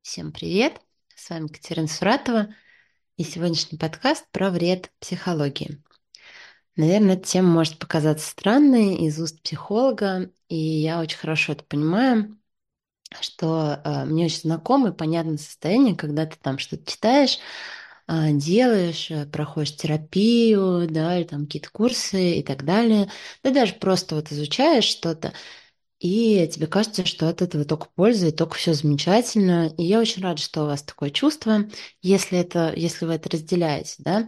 Всем привет! С вами Катерина Суратова и сегодняшний подкаст про вред психологии. Наверное, эта тема может показаться странной из уст психолога, и я очень хорошо это понимаю, что мне очень знакомо и понятно состояние, когда ты там что-то читаешь, делаешь, проходишь терапию, да, или там какие-то курсы и так далее, да даже просто вот изучаешь что-то, и тебе кажется, что от этого только польза и только все замечательно. И я очень рада, что у вас такое чувство, если вы это разделяете, да.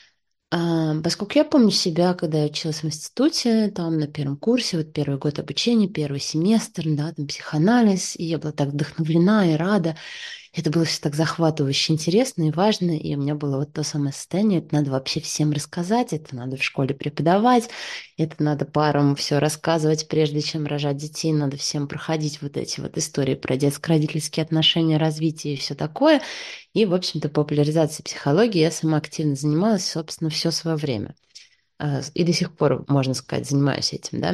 Поскольку я помню себя, когда я училась в институте, там на первом курсе, вот первый год обучения, первый семестр, да, там психоанализ, и я была так вдохновлена и рада. Это было все так захватывающе интересно и важно, и у меня было вот то самое состояние, это надо вообще всем рассказать, это надо в школе преподавать, это надо парам все рассказывать, прежде чем рожать детей, надо всем проходить вот эти вот истории про детско-родительские отношения, развитие и все такое. И, в общем-то, популяризацией психологии я сама активно занималась, собственно, все свое время. И до сих пор, можно сказать, занимаюсь этим, да.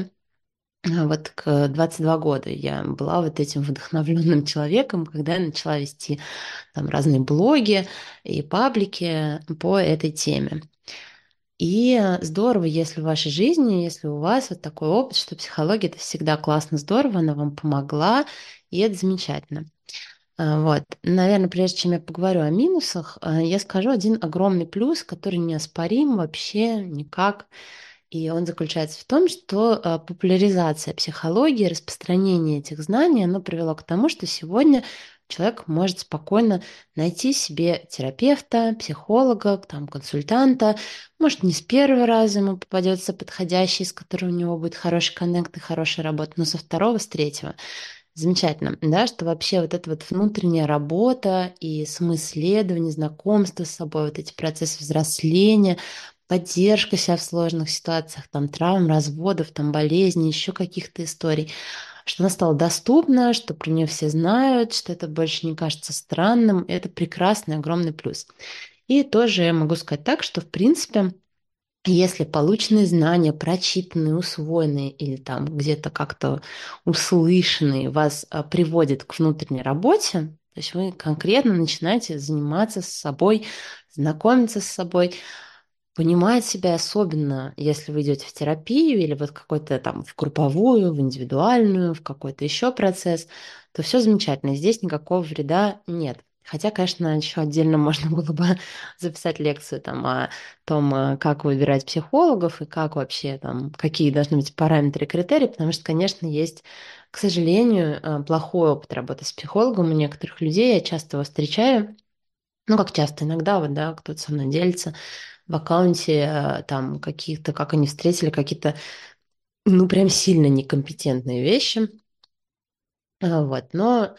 Вот к 22 года я была вот этим вдохновленным человеком, когда я начала вести там разные блоги и паблики по этой теме. И здорово, если в вашей жизни, если у вас вот такой опыт, что психология это всегда классно, здорово, она вам помогла, и это замечательно. Вот. Наверное, прежде чем я поговорю о минусах, я скажу один огромный плюс, который неоспорим вообще никак. И он заключается в том, что популяризация психологии, распространение этих знаний, оно привело к тому, что сегодня человек может спокойно найти себе терапевта, психолога, там, консультанта. Может, не с первого раза ему попадется подходящий, с которым у него будет хороший коннект и хорошая работа, но со второго, с третьего. Замечательно, да, что вообще вот эта вот внутренняя работа и самоисследование, знакомство с собой, вот эти процессы взросления, поддержка себя в сложных ситуациях, там, травм, разводов, там, болезней, еще каких-то историй, что она стала доступна, что про нее все знают, что это больше не кажется странным, это прекрасный, огромный плюс. И тоже я могу сказать так, что, в принципе, если полученные знания, прочитанные, усвоенные или там где-то как-то услышанные вас приводят к внутренней работе, то есть вы конкретно начинаете заниматься с собой, знакомиться с собой, понимать себя, особенно если вы идете в терапию или вот какой-то там в групповую, в индивидуальную, в какой-то еще процесс, то все замечательно, здесь никакого вреда нет. Хотя, конечно, еще отдельно можно было бы записать лекцию там о том, как выбирать психологов и как вообще там, какие должны быть параметры и критерии, потому что, конечно, есть, к сожалению, плохой опыт работы с психологом у некоторых людей, я часто его встречаю, ну, как часто, иногда вот, да, кто-то со мной делится в аккаунте, там, каких-то, как они встретили какие-то, ну, прям сильно некомпетентные вещи, вот, но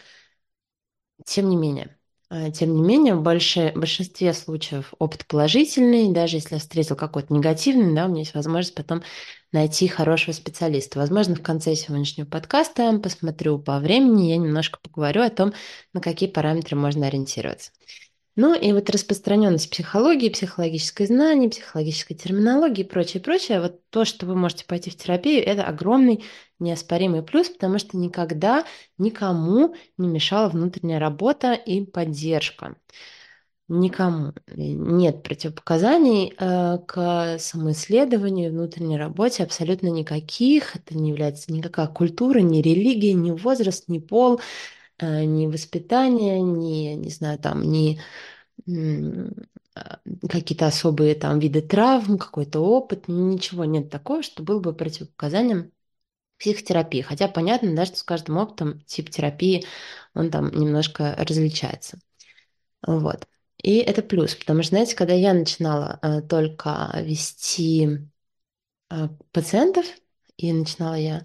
тем не менее, в большинстве случаев опыт положительный. Даже если я встретил какой-то негативный, да, у меня есть возможность потом найти хорошего специалиста. Возможно, в конце сегодняшнего подкаста посмотрю по времени, я немножко поговорю о том, на какие параметры можно ориентироваться. Ну и вот распространенность психологии, психологической знания, психологической терминологии и прочее, прочее, вот то, что вы можете пойти в терапию, это огромный неоспоримый плюс, потому что никогда никому не мешала внутренняя работа и поддержка. Никому. Нет противопоказаний к самоисследованию и внутренней работе абсолютно никаких. Это не является никакая культура, ни религия, ни возраст, ни пол, ни воспитание, ни, не знаю, там, ни м, какие-то особые там виды травм, какой-то опыт, ничего нет такого, что было бы противопоказанием психотерапии. Хотя понятно, да, что с каждым опытом тип терапии, он там немножко различается. Вот. И это плюс, потому что, знаете, когда я начинала только вести пациентов, и начинала я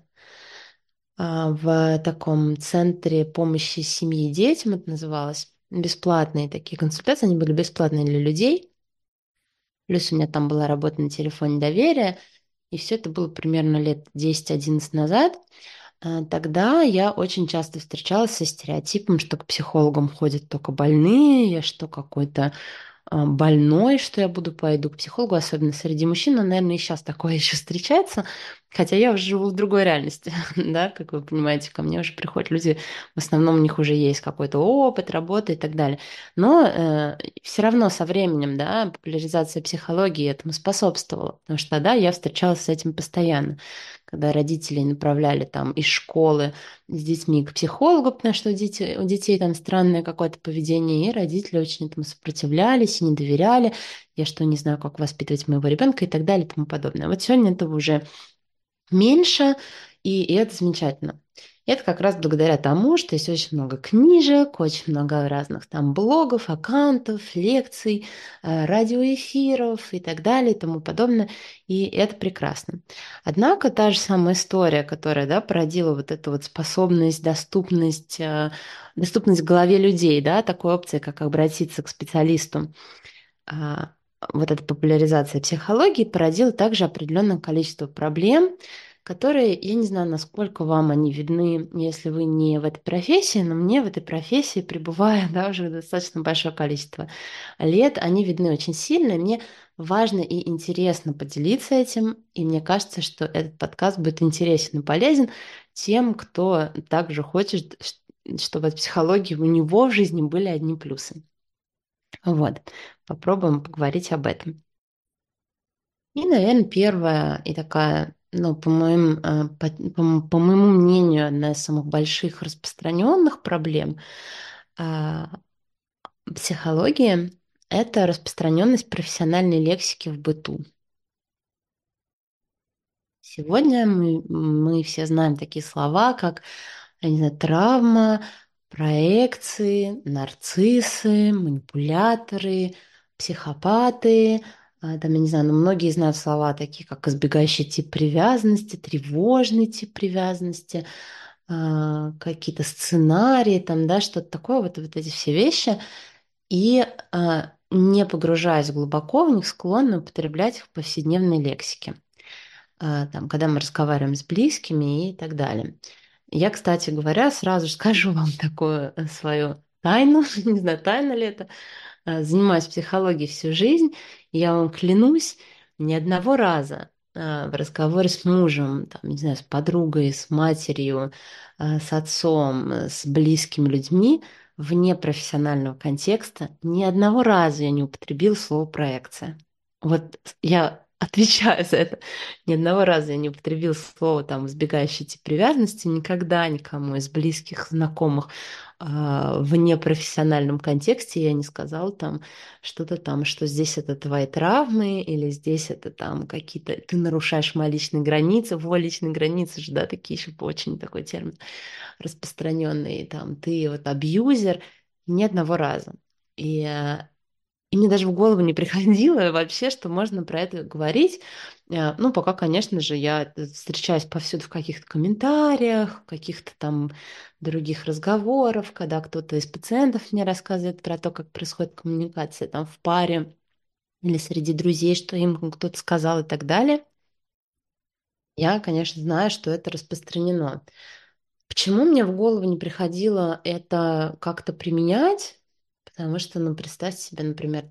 в таком центре помощи семье и детям, это называлось, бесплатные такие консультации, они были бесплатные для людей. Плюс у меня там была работа на телефоне доверия, и все это было примерно лет 10-11 назад. Тогда я очень часто встречалась со стереотипом, что к психологам ходят только больные, я что какой-то больной, что я пойду к психологу, особенно среди мужчин, но, наверное, и сейчас такое еще встречается, Хотя я уже живу в другой реальности, да, как вы понимаете, ко мне уже приходят люди, в основном у них уже есть какой-то опыт, работа и так далее. Но все равно со временем, да, популяризация психологии этому способствовала, потому что, да, я встречалась с этим постоянно, когда родители направляли там из школы с детьми к психологу, потому что у детей там странное какое-то поведение, и родители очень этому сопротивлялись и не доверяли, я что, не знаю, как воспитывать моего ребенка и так далее и тому подобное. Вот сегодня этого уже меньше, и это замечательно. И это как раз благодаря тому, что есть очень много книжек, очень много разных там блогов, аккаунтов, лекций, радиоэфиров и так далее и тому подобное. И это прекрасно. Однако та же самая история, которая, да, породила вот эту вот способность, доступность в голове людей, да, такой опции, как обратиться к специалисту, а, вот эта популяризация психологии породила также определенное количество проблем, которые, я не знаю, насколько вам они видны, если вы не в этой профессии, но мне в этой профессии, пребывая, да, уже достаточно большое количество лет, они видны очень сильно, и мне важно и интересно поделиться этим, и мне кажется, что этот подкаст будет интересен и полезен тем, кто также хочет, чтобы от психологии у него в жизни были одни плюсы. Вот, попробуем поговорить об этом. И, наверное, первая и такая, ну, по моему мнению, одна из самых больших распространенных проблем а, психологии — это распространенность профессиональной лексики в быту. Сегодня мы все знаем такие слова, как, я не знаю, травма, проекции, нарциссы, манипуляторы, психопаты. Там, я не знаю, но многие знают слова такие, как избегающий тип привязанности, тревожный тип привязанности, какие-то сценарии, там, да, что-то такое, вот эти все вещи. И не погружаясь глубоко в них, склонны употреблять их в повседневной лексике, там, когда мы разговариваем с близкими и так далее. Я, кстати говоря, сразу же скажу вам такую свою тайну, не знаю, тайна ли это, занимаюсь психологией всю жизнь, и я вам клянусь, ни одного раза в разговоре с мужем, там, не знаю, с подругой, с матерью, с отцом, с близкими людьми вне профессионального контекста, ни одного раза я не употребила слово проекция. Вот я отвечаю за это. Ни одного раза я не употребила слово там избегающий тип привязанности никогда никому из близких, знакомых в непрофессиональном контексте я не сказала там что-то там, что здесь это твои травмы или здесь это там какие-то... Ты нарушаешь мои личные границы. Во, личные границы же, да, такие еще очень такой термин распространенный. Там ты вот абьюзер. Ни одного раза. И и мне даже в голову не приходило вообще, что можно про это говорить. Ну, пока, конечно же, я встречаюсь повсюду в каких-то комментариях, в каких-то там других разговорах, когда кто-то из пациентов мне рассказывает про то, как происходит коммуникация там в паре или среди друзей, что им кто-то сказал и так далее. Я, конечно, знаю, что это распространено. Почему мне в голову не приходило это как-то применять? Потому что, ну, представьте себе, например,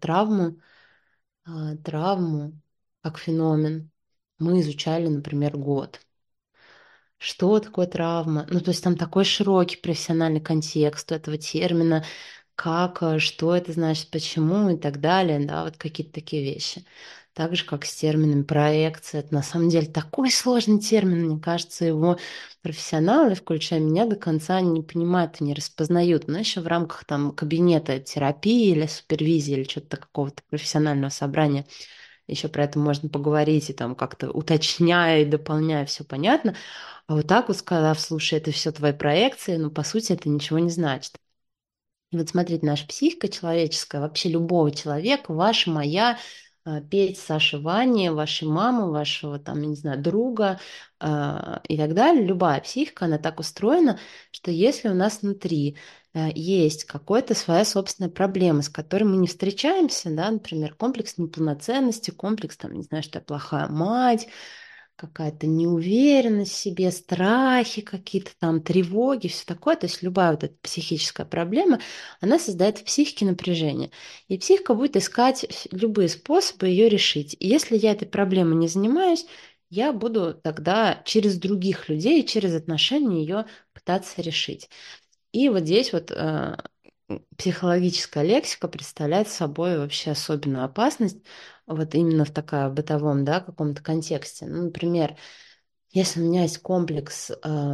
травму как феномен мы изучали, например, год. Что такое травма? Ну, то есть там такой широкий профессиональный контекст у этого термина, как, что это значит, почему и так далее, да, вот какие-то такие вещи. Так же, как с термином проекция. Это на самом деле такой сложный термин, мне кажется, его профессионалы, включая меня, до конца не понимают и не распознают. Но еще в рамках там кабинета терапии или супервизии или что-то какого-то профессионального собрания еще про это можно поговорить и там как-то уточняя и дополняя, все понятно. А вот так вот сказав, слушай, это все твои проекции, ну, по сути, это ничего не значит. И вот смотрите, наша психика человеческая, вообще любого человека, ваша, моя, Петь, Саша, Вани, вашей мамы, вашего там, я не знаю, друга и так далее, любая психика, она так устроена, что если у нас внутри есть какая-то своя собственная проблема, с которой мы не встречаемся, да, например, комплекс неполноценности, комплекс, там, не знаю, что я плохая мать, какая-то неуверенность в себе, страхи какие-то там, тревоги, все такое. То есть любая вот эта психическая проблема, она создает в психике напряжение. И психика будет искать любые способы ее решить. И если я этой проблемой не занимаюсь, я буду тогда через других людей, через отношения ее пытаться решить. И вот здесь вот психологическая лексика представляет собой вообще особенную опасность, вот именно в таком бытовом, да, каком-то контексте. Ну, например, если у меня есть комплекс,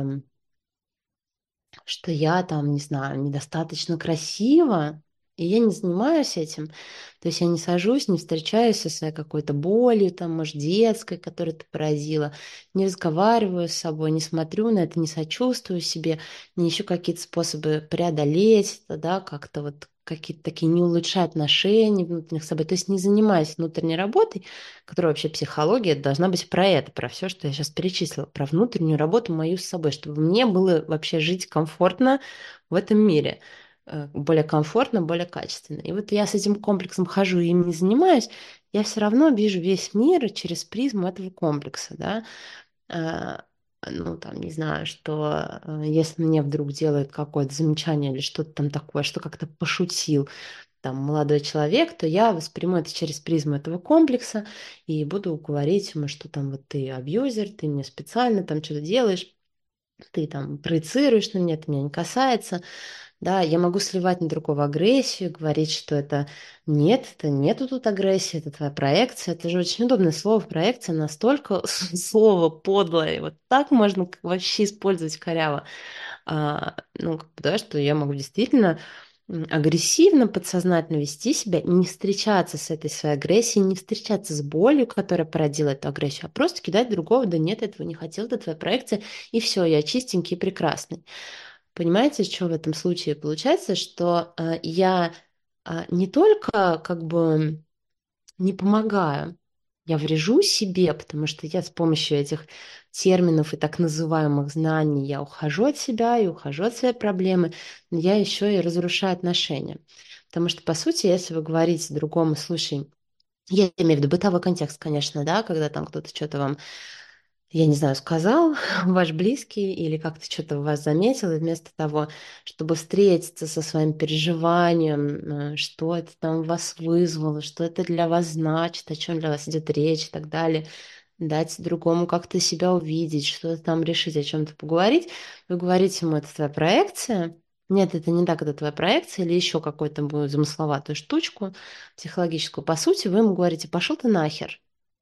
что я там, не знаю, недостаточно красива, и я не занимаюсь этим. То есть я не сажусь, не встречаюсь со своей какой-то болью, там, может, детской, которая ты поразила, не разговариваю с собой, не смотрю на это, не сочувствую себе, не ищу какие-то способы преодолеть это, да, как-то вот какие-то такие не улучшать отношения внутренних с собой. То есть не занимаюсь внутренней работой, которая вообще психология должна быть про это, про все, что я сейчас перечислила, про внутреннюю работу мою с собой, чтобы мне было вообще жить комфортно в этом мире, более комфортно, более качественно. И вот я с этим комплексом хожу и им не занимаюсь, я все равно вижу весь мир через призму этого комплекса, да. Э, Ну, там, не знаю, что если мне вдруг делают какое-то замечание или что-то там такое, что как-то пошутил, там, молодой человек, то я восприму это через призму этого комплекса и буду говорить ему, что там вот ты абьюзер, ты мне специально там что-то делаешь, ты там проецируешь на меня, это меня не касается. Да, я могу сливать на другого агрессию, говорить, что это нету тут агрессии, это твоя проекция. Это же очень удобное слово, проекция, настолько слово подлое. И вот так можно вообще использовать коряво. Ну, как бы, да, что я могу действительно агрессивно, подсознательно вести себя, не встречаться с этой своей агрессией, не встречаться с болью, которая породила эту агрессию, а просто кидать другого, да нет, этого не хотел, это твоя проекция, и все, я чистенький и прекрасный. Понимаете, что в этом случае получается, что я не только как бы не помогаю, я врежу себе, потому что я с помощью этих терминов и так называемых знаний я ухожу от себя и ухожу от своей проблемы, но я еще и разрушаю отношения. Потому что, по сути, если вы говорите другому, слушай, я имею в виду бытовой контекст, конечно, да, когда там кто-то что-то вам, я не знаю, сказал, ваш близкий, или как-то что-то в вас заметил, и вместо того, чтобы встретиться со своим переживанием, что это там в вас вызвало, что это для вас значит, о чем для вас идет речь и так далее, дать другому как-то себя увидеть, что-то там решить, о чем-то поговорить, вы говорите ему, это твоя проекция, нет, это не так, это твоя проекция, или еще какую-то замысловатую штучку психологическую. По сути, вы ему говорите, пошел ты нахер.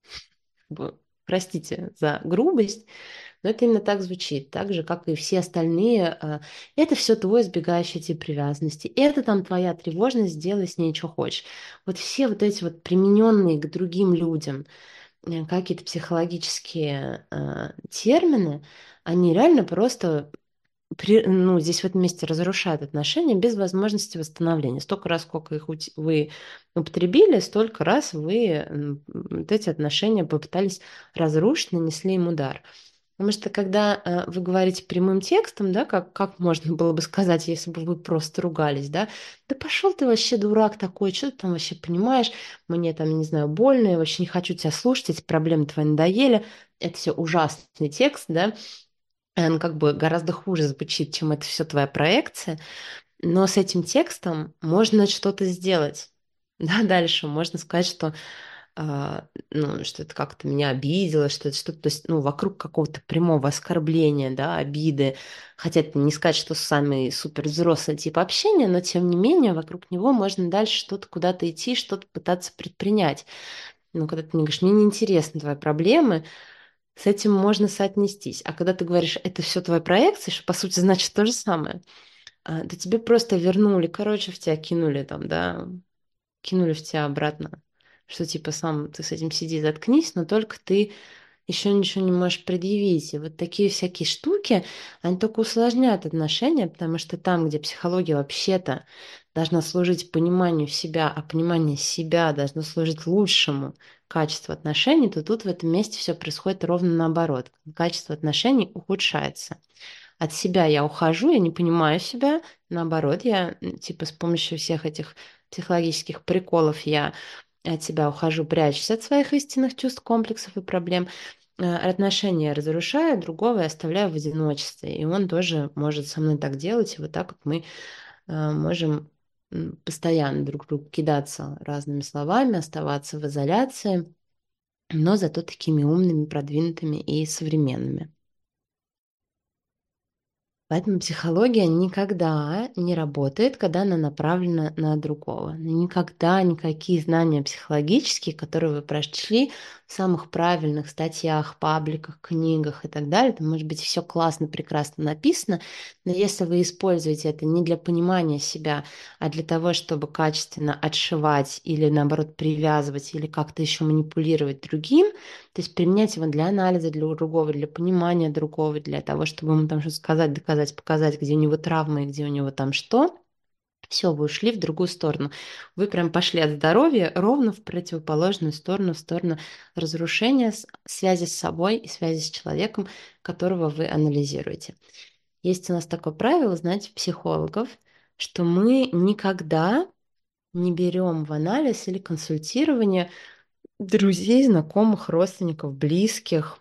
Простите за грубость, но это именно так звучит, так же, как и все остальные. Это все твой избегающий тип привязанности. Это там твоя тревожность, делай с ней, что хочешь. Вот все вот эти вот примененные к другим людям какие-то психологические термины, они реально просто ну, здесь в этом месте разрушают отношения без возможности восстановления. Столько раз, сколько их вы употребили, столько раз вы вот эти отношения попытались разрушить, нанесли им удар. Потому что когда вы говорите прямым текстом, да, как можно было бы сказать, если бы вы просто ругались, да пошел ты вообще дурак такой, что ты там вообще понимаешь, мне там, не знаю, больно, я вообще не хочу тебя слушать, эти проблемы твои надоели, это все ужасный текст, да, он как бы гораздо хуже звучит, чем это все твоя проекция, но с этим текстом можно что-то сделать. Да, дальше можно сказать, что ну, что это как-то меня обидело, что это что-то, то есть, ну, вокруг какого-то прямого оскорбления, да, обиды. Хотя это не сказать, что самый супер взрослый тип общения, но тем не менее вокруг него можно дальше что-то куда-то идти, что-то пытаться предпринять. Ну, когда ты мне говоришь, мне неинтересны твои проблемы, с этим можно соотнестись. А когда ты говоришь, это все твоя проекция, что по сути значит то же самое, да тебе просто вернули, короче, в тебя кинули там, да, кинули в тебя обратно, что типа сам ты с этим сиди, заткнись, но только ты еще ничего не можешь предъявить. И вот такие всякие штуки, они только усложняют отношения, потому что там, где психология вообще-то должна служить пониманию себя, а понимание себя должно служить лучшему качеству отношений, то тут в этом месте все происходит ровно наоборот. Качество отношений ухудшается. От себя я ухожу, я не понимаю себя, наоборот, я типа с помощью всех этих психологических приколов я от себя ухожу, прячусь от своих истинных чувств, комплексов и проблем. Отношения разрушаю, другого я оставляю в одиночестве. И он тоже может со мной так делать. И вот так вот мы можем постоянно друг к другу кидаться разными словами, оставаться в изоляции. но зато такими умными, продвинутыми и современными. Поэтому психология никогда не работает, когда она направлена на другого. Никогда никакие знания психологические, которые вы прочли в самых правильных статьях, пабликах, книгах и так далее, там может быть все классно, прекрасно написано, но если вы используете это не для понимания себя, а для того, чтобы качественно отшивать или наоборот привязывать или как-то еще манипулировать другим, то есть применять его для анализа, для другого, для понимания другого, для того, чтобы ему там что-то сказать, доказать, показать, где у него травмы и где у него там что. Все, вы ушли в другую сторону. Вы прям пошли от здоровья ровно в противоположную сторону, в сторону разрушения связи с собой и связи с человеком, которого вы анализируете. Есть у нас такое правило, знаете, психологов, что мы никогда не берем в анализ или консультирование друзей, знакомых, родственников, близких,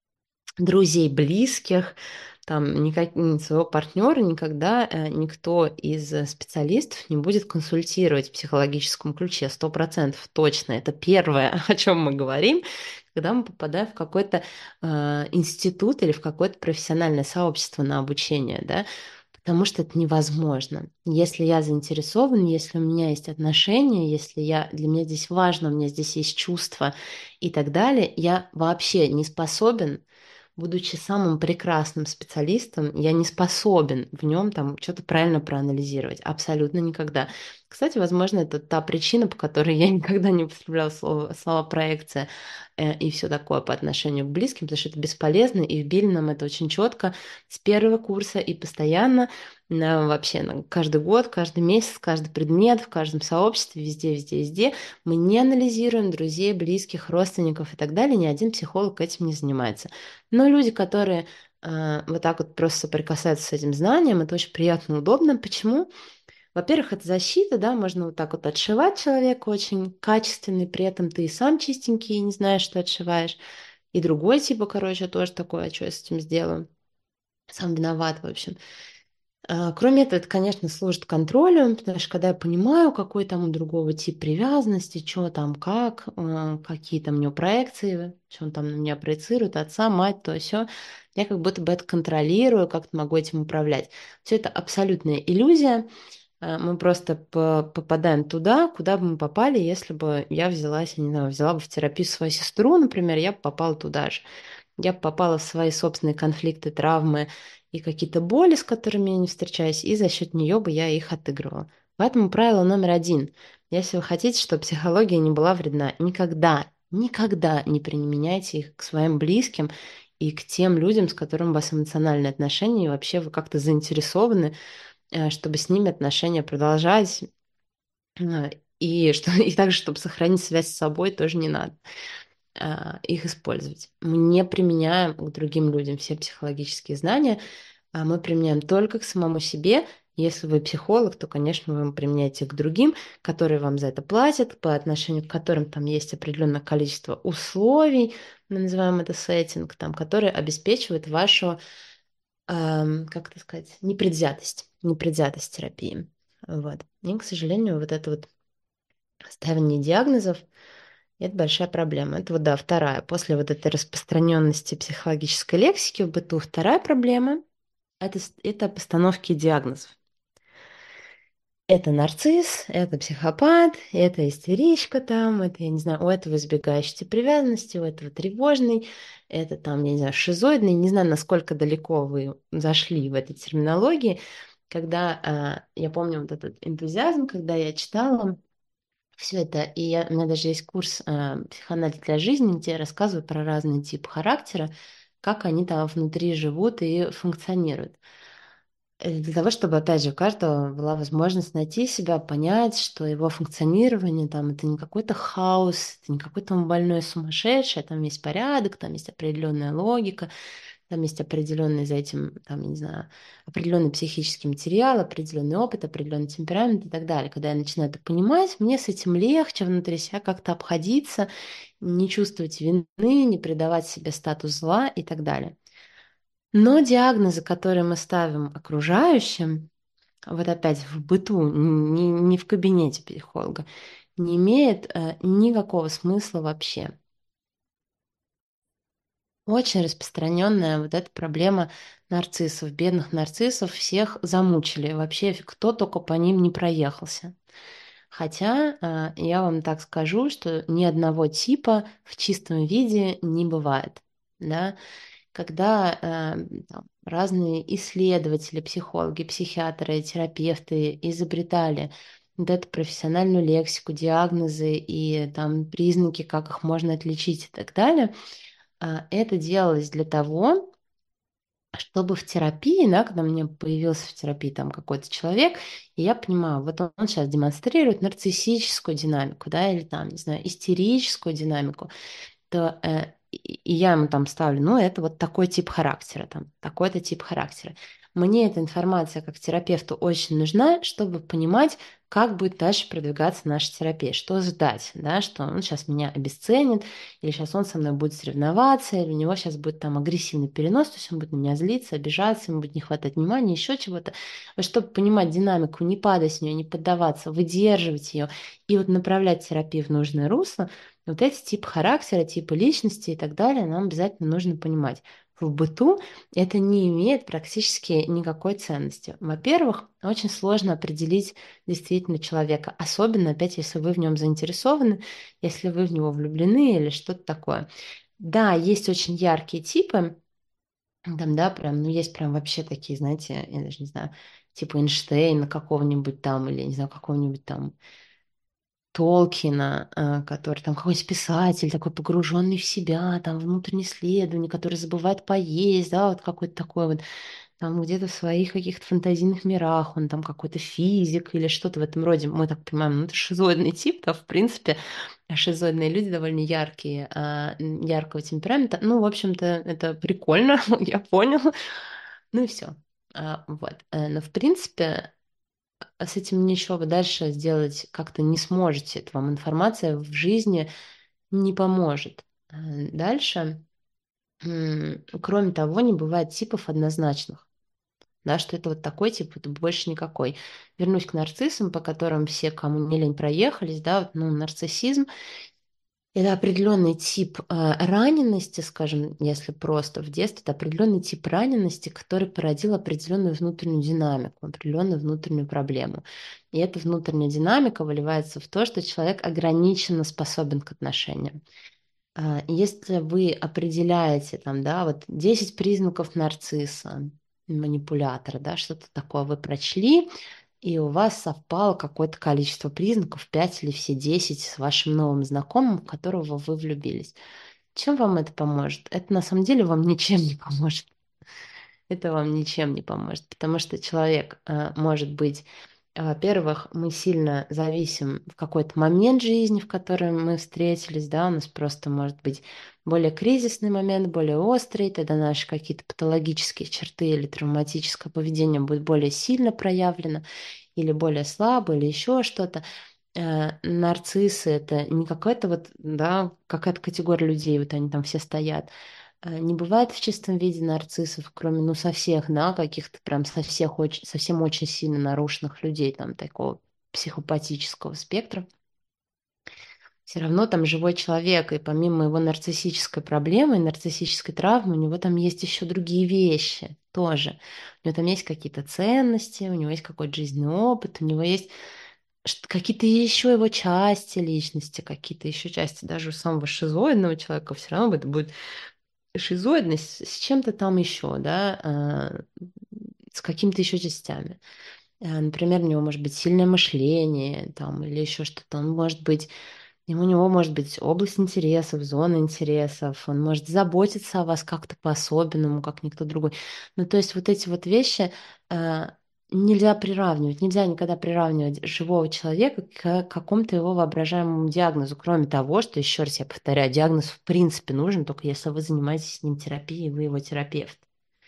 друзей близких, там, своего партнера никогда никто из специалистов не будет консультировать в психологическом ключе, 100% точно. Это первое, о чем мы говорим, когда мы попадаем в какой-то институт или в какое-то профессиональное сообщество на обучение, да, потому что это невозможно. Если я заинтересован, если у меня есть отношения, если для меня здесь важно, у меня здесь есть чувства и так далее, я вообще не способен, будучи самым прекрасным специалистом, я не способен в нем там что-то правильно проанализировать. Абсолютно никогда. Кстати, возможно, это та причина, по которой я никогда не употребляла слово проекция и все такое по отношению к близким, потому что это бесполезно, и вбили нам это очень четко с первого курса и постоянно, вообще каждый год, каждый месяц, каждый предмет, в каждом сообществе, везде, везде, везде. Мы не анализируем друзей, близких, родственников и так далее. Ни один психолог этим не занимается. Но люди, которые вот так вот просто соприкасаются с этим знанием, это очень приятно и удобно. Почему? Во-первых, это защита, да, можно вот так вот отшивать человека очень качественный, при этом ты и сам чистенький, и не знаешь, что отшиваешь. И другой типа, короче, тоже такой, а что я с этим сделаю? Сам виноват, в общем. Кроме этого, это, конечно, служит контролем, потому что когда я понимаю, какой там у другого тип привязанности, что там, как, какие там у него проекции, что он там на меня проецирует, отца, мать, то все, я как будто бы это контролирую, как-то могу этим управлять. Все это абсолютная иллюзия. Мы просто попадаем туда, куда бы мы попали, если бы я взялась, я не знаю, взяла бы в терапию свою сестру, например, я бы попала туда же. Я попала в свои собственные конфликты, травмы и какие-то боли, с которыми я не встречаюсь, и за счет нее бы я их отыгрывала. Поэтому правило номер один. Если вы хотите, чтобы психология не была вредна, никогда, никогда не применяйте их к своим близким и к тем людям, с которыми у вас эмоциональные отношения, и вообще вы как-то заинтересованы, чтобы с ними отношения продолжать, и также, чтобы сохранить связь с собой, тоже не надо их использовать. Мы не применяем к другим людям все психологические знания, а мы применяем только к самому себе. Если вы психолог, то, конечно, вы применяете к другим, которые вам за это платят, по отношению к которым там есть определенное количество условий, мы называем это сеттинг, там, которые обеспечивают вашу, как это сказать, непредвзятость терапии. Вот. И, к сожалению, вот это вот ставление диагнозов, это большая проблема. Это вот, да, вторая. После вот этой распространенности психологической лексики в быту, вторая проблема это постановки диагнозов. Это нарцисс, это психопат, это истеричка там, это, я не знаю, у этого избегающий тип привязанности, у этого тревожный, это там, я не знаю, шизоидный. Не знаю, насколько далеко вы зашли в этой терминологии. Когда, я помню вот этот энтузиазм, когда я читала все это, у меня даже есть курс «Психоанализ для жизни», где я рассказываю про разные типы характера, как они там внутри живут и функционируют. Для того, чтобы, опять же, у каждого была возможность найти себя, понять, что его функционирование там это не какой-то хаос, это не какой-то он больной сумасшедший, а там есть порядок, там есть определенная логика, там есть определенный за этим, там, я не знаю, определенный психический материал, определенный опыт, определенный темперамент и так далее. Когда я начинаю это понимать, мне с этим легче внутри себя как-то обходиться, не чувствовать вины, не придавать себе статус зла и так далее. Но диагнозы, которые мы ставим окружающим, вот опять в быту, не в кабинете психолога, не имеет никакого смысла вообще. очень распространенная вот эта проблема нарциссов, бедных нарциссов, всех замучили. Вообще, кто только по ним не проехался. Хотя я вам так скажу, что ни одного типа в чистом виде не бывает. Да? Когда там, разные исследователи, психологи, психиатры, терапевты изобретали вот эту профессиональную лексику, диагнозы и там признаки, как их можно отличить и так далее, это делалось для того, чтобы в терапии, да, когда у меня появился в терапии там какой-то человек, и я понимаю, вот он сейчас демонстрирует нарциссическую динамику, да, или там, не знаю, истерическую динамику, то и я ему там ставлю, ну, это вот такой тип характера, там, такой-то тип характера. Мне эта информация как терапевту очень нужна, чтобы понимать, как будет дальше продвигаться наша терапия, что ждать, да, что он сейчас меня обесценит, или сейчас он со мной будет соревноваться, или у него сейчас будет там агрессивный перенос, то есть он будет на меня злиться, обижаться, ему будет не хватать внимания, еще чего-то. Вот чтобы понимать динамику, не падать с нее, не поддаваться, выдерживать ее и вот направлять терапию в нужное русло, вот эти типы характера, типы личности и так далее нам обязательно нужно понимать. В быту это не имеет практически никакой ценности. Во-первых, очень сложно определить действительно человека, особенно, опять, если вы в нем заинтересованы, если вы в него влюблены или что-то такое. Да, есть очень яркие типы, там, да, прям, ну, есть прям вообще такие, знаете, я даже не знаю, типа Эйнштейна какого-нибудь там, или, не знаю, какого-нибудь там Толкина, который там какой-нибудь писатель, такой погруженный в себя, там внутреннее исследование, который забывает поесть, да, вот какой-то такой вот, там где-то в своих каких-то фантазийных мирах, он там какой-то физик или что-то в этом роде. Мы так понимаем, ну это шизоидный тип, да, в принципе, шизоидные люди довольно яркие, яркого темперамента. Ну, в общем-то, это прикольно, я понял. Ну и все. Вот. Но, в принципе, с этим ничего вы дальше сделать как-то не сможете. Это вам информация в жизни не поможет. Дальше, кроме того, не бывает типов однозначных. Да, что это вот такой тип, это больше никакой. Вернусь к нарциссам, по которым все, кому не лень, проехались, да, вот, ну, нарциссизм. Это определенный тип ранености, скажем, если просто в детстве, это определенный тип ранености, который породил определенную внутреннюю динамику, определенную внутреннюю проблему. И эта внутренняя динамика выливается в то, что человек ограниченно способен к отношениям. Если вы определяете там, да, вот 10 признаков нарцисса, манипулятора, да, что-то такое вы прочли, и у вас совпало какое-то количество признаков, 5 или все 10 с вашим новым знакомым, в которого вы влюбились. Чем вам это поможет? Это на самом деле вам ничем не поможет. Это вам ничем не поможет, потому что человек может быть, во-первых, мы сильно зависим в какой-то момент жизни, в котором мы встретились, да, у нас просто может быть более кризисный момент, более острый, тогда наши какие-то патологические черты или травматическое поведение будет более сильно проявлено, или более слабо, или еще что-то. Нарциссы — это не какая-то вот, да, какая-то категория людей, вот они там все стоят. Не бывает в чистом виде нарциссов, кроме, ну, со всех, да, каких-то прям со всех очень, совсем очень сильно нарушенных людей, там, такого психопатического спектра. Все равно там живой человек, и помимо его нарциссической проблемы, нарциссической травмы, у него там есть еще другие вещи тоже. У него там есть какие-то ценности, у него есть какой-то жизненный опыт, у него есть какие-то еще его части личности, какие-то еще части даже у самого шизоидного человека все равно это будет шизоидность с чем-то там еще, да, с какими-то еще частями. Например, у него может быть сильное мышление там, или еще что-то. Он может быть, у него может быть область интересов, зона интересов, он может заботиться о вас как-то по-особенному, как никто другой. Ну, то есть вот эти вот вещи нельзя приравнивать, нельзя никогда приравнивать живого человека к какому-то его воображаемому диагнозу, кроме того, что, еще раз я повторяю, диагноз в принципе нужен, только если вы занимаетесь с ним терапией, вы его терапевт.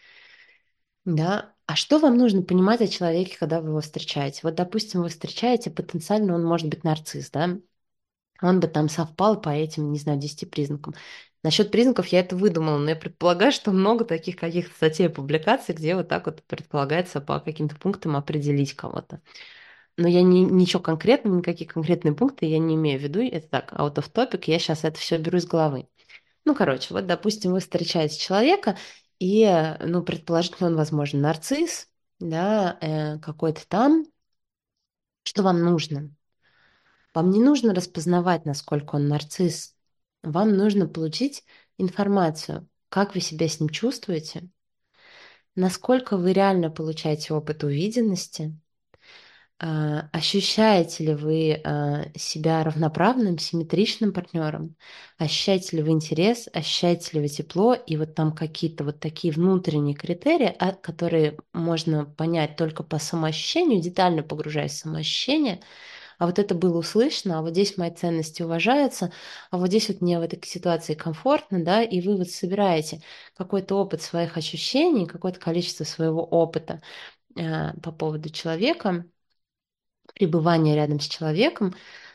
Да. А что вам нужно понимать о человеке, когда вы его встречаете? Вот, допустим, вы встречаете, потенциально он может быть нарцисс, да? Он бы там совпал по этим, не знаю, 10 признакам. Насчет признаков я это выдумала, но я предполагаю, что много таких каких-то статей и публикаций, где вот так вот предполагается по каким-то пунктам определить кого-то. Но я ничего конкретного, никакие конкретные пункты я не имею в виду. Это так, out of topic, я сейчас это все беру из головы. Ну, короче, вот, допустим, вы встречаете человека, и, ну, предположительно, он, возможно, нарцисс, да, какой-то там. Что вам нужно? Вам не нужно распознавать, насколько он нарцисс. Вам нужно получить информацию, как вы себя с ним чувствуете, насколько вы реально получаете опыт увиденности, ощущаете ли вы себя равноправным, симметричным партнером, ощущаете ли вы интерес, ощущаете ли вы тепло, и вот там какие-то вот такие внутренние критерии, которые можно понять только по самоощущению, детально погружаясь в самоощущение, а вот это было услышано, а вот здесь мои ценности уважаются, а вот здесь вот мне в этой ситуации комфортно, да, и вы вот собираете какой-то опыт своих ощущений, какое-то количество своего опыта по поводу человека, пребывания рядом с человеком,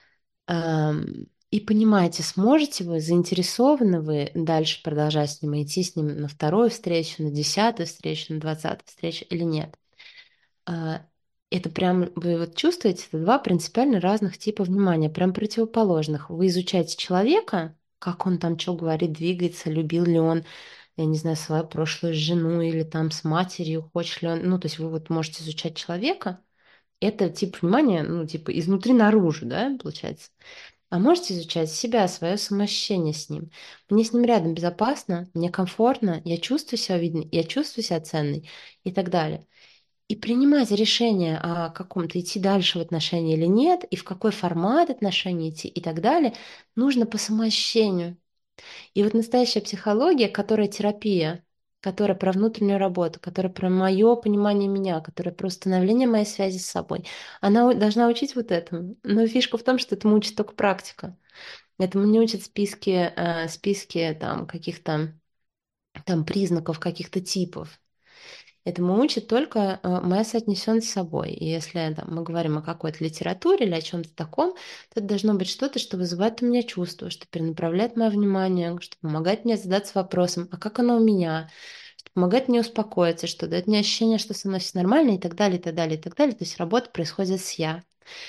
и понимаете, сможете вы, заинтересованы вы дальше продолжать с ним, идти с ним на вторую встречу, на 10-ю встречу, на 20-ю встречу или нет. А, Это прям, вы вот чувствуете, это два принципиально разных типа внимания, прям противоположных. Вы изучаете человека, как он там что говорит, двигается, любил ли он, я не знаю, свою прошлую жену или там с матерью, хочет ли он, ну, то есть вы вот можете изучать человека, это тип внимания, ну, типа изнутри наружу, да, получается. А можете изучать себя, свое самоощущение с ним. Мне с ним рядом безопасно, мне комфортно, я чувствую себя видной, я чувствую себя ценной и так далее. И принимать решение о каком-то идти дальше в отношении или нет, и в какой формат отношений идти и так далее, нужно по самоощущению. И вот настоящая психология, которая терапия, которая про внутреннюю работу, которая про мое понимание меня, которая про установление моей связи с собой, она должна учить вот этому. Но фишка в том, что этому учит только практика. Этому не учат списки там каких-то там признаков, каких-то типов. Этому учит только моя соотнесенность с собой. И если там, мы говорим о какой-то литературе или о чем-то таком, то это должно быть что-то, что вызывает у меня чувство, что перенаправляет мое внимание, что помогает мне задаться вопросом, а как оно у меня, что помогает мне успокоиться, что дает мне ощущение, что со мной все нормально и так далее, и так далее, и так далее. То есть работа происходит с я.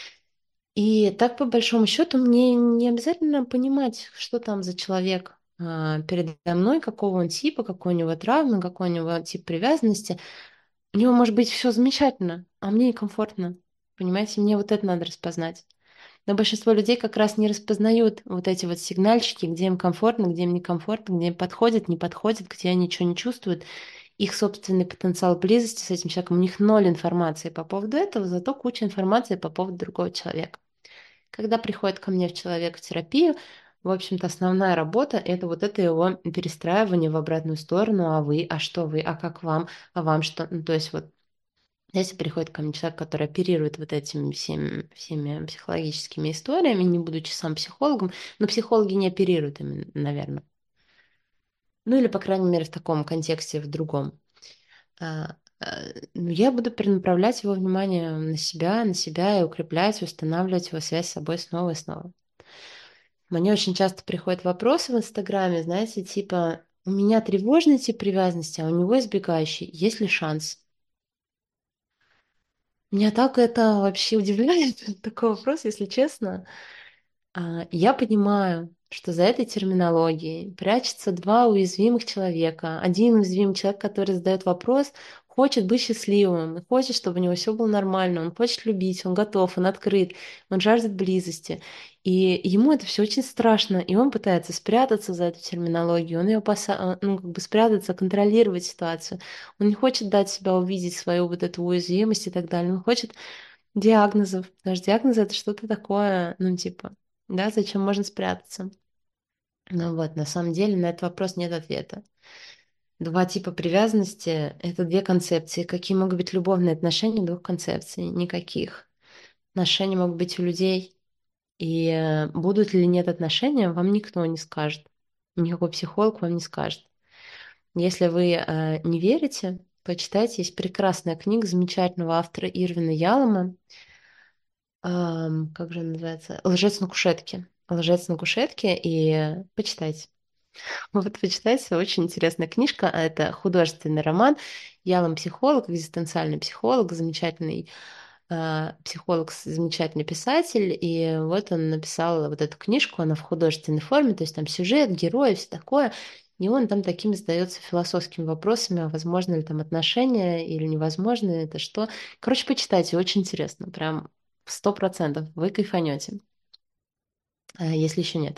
И так, по большому счету, мне не обязательно понимать, что там за человек передо мной, какого он типа, какой у него травмы, какой у него тип привязанности. У него может быть все замечательно, а мне некомфортно. Понимаете, мне вот это надо распознать. Но большинство людей как раз не распознают вот эти вот сигнальчики, где им комфортно, где им некомфортно, где им подходит, не подходит, где они ничего не чувствуют. Их собственный потенциал близости с этим человеком, у них ноль информации по поводу этого, зато куча информации по поводу другого человека. Когда приходит ко мне человек в терапию, в общем-то, основная работа — это вот это его перестраивание в обратную сторону, а вы, а что вы, а как вам, а вам что. Ну, то есть вот если приходит ко мне человек, который оперирует вот этими всеми психологическими историями, не будучи сам психологом, но психологи не оперируют ими, наверное. Ну или, по крайней мере, в таком контексте, в другом. Ну, я буду перенаправлять его внимание на себя и укреплять, устанавливать его связь с собой снова и снова. Мне очень часто приходят вопросы в Инстаграме, знаете, типа, у меня тревожный тип привязанности, а у него избегающий. Есть ли шанс? Меня так это вообще удивляет, такой вопрос, если честно. Я понимаю, что за этой терминологией прячется два уязвимых человека. Один уязвимый человек, который задает вопрос, хочет быть счастливым, хочет, чтобы у него все было нормально, он хочет любить, он готов, он открыт, он жаждет близости. И ему это все очень страшно, и он пытается спрятаться за эту терминологию, он ее ну, как бы спрятаться, контролировать ситуацию. Он не хочет дать себя увидеть свою вот эту уязвимость и так далее. Он хочет диагнозов. Потому что диагнозы — это что-то такое, ну, типа, да, зачем можно спрятаться? Ну вот, на самом деле на этот вопрос нет ответа. Два типа привязанности — это две концепции. Какие могут быть любовные отношения двух концепций? Никаких. Отношения могут быть у людей, и будут ли нет отношения, вам никто не скажет. Никакой психолог вам не скажет. Если вы не верите, почитайте, есть прекрасная книга замечательного автора Ирвина Ялома. Как же она называется? «Лжец на кушетке». «Лжец на кушетке» и почитайте. Вот почитайте, очень интересная книжка. Это художественный роман. Ялом психолог, экзистенциальный психолог, замечательный психолог, замечательный писатель, и вот он написал вот эту книжку, она в художественной форме, то есть там сюжет, герои, все такое, и он там такими задается философскими вопросами, а возможно ли там отношения или невозможно, это что. Короче, почитайте, очень интересно, прям 100% вы кайфанете, если еще нет.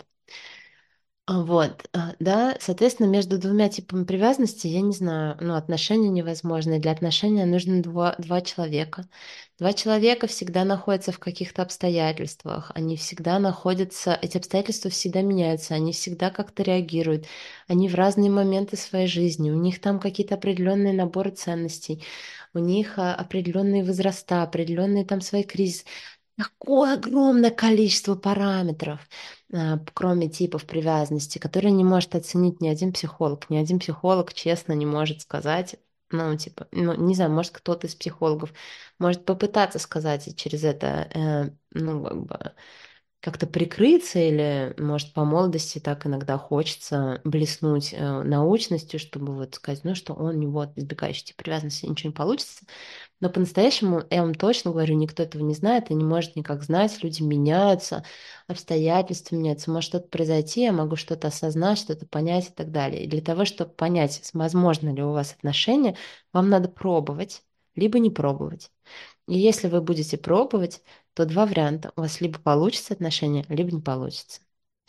Вот, да, соответственно, между двумя типами привязанности, я не знаю, ну, отношения невозможны. Для отношения нужно два человека. Два человека всегда находятся в каких-то обстоятельствах, они всегда находятся, эти обстоятельства всегда меняются, они всегда как-то реагируют, они в разные моменты своей жизни, у них там какие-то определенные наборы ценностей, у них определенные возраста, определенные там свои кризисы. Такое огромное количество параметров, кроме типов привязанности, которые не может оценить ни один психолог. Ни один психолог честно не может сказать, ну, типа, ну, не знаю, может, кто-то из психологов может попытаться сказать и через это, ну, как бы, как-то прикрыться, или, может, по молодости так иногда хочется блеснуть научностью, чтобы вот сказать, ну, что он, у него от избегающей типа привязанности ничего не получится. Но по-настоящему, я вам точно говорю, никто этого не знает и не может никак знать. Люди меняются, обстоятельства меняются. Может что-то произойти, я могу что-то осознать, что-то понять и так далее. И для того, чтобы понять, возможно ли у вас отношения, вам надо пробовать, либо не пробовать. И если вы будете пробовать, то два варианта. У вас либо получится отношения, либо не получится.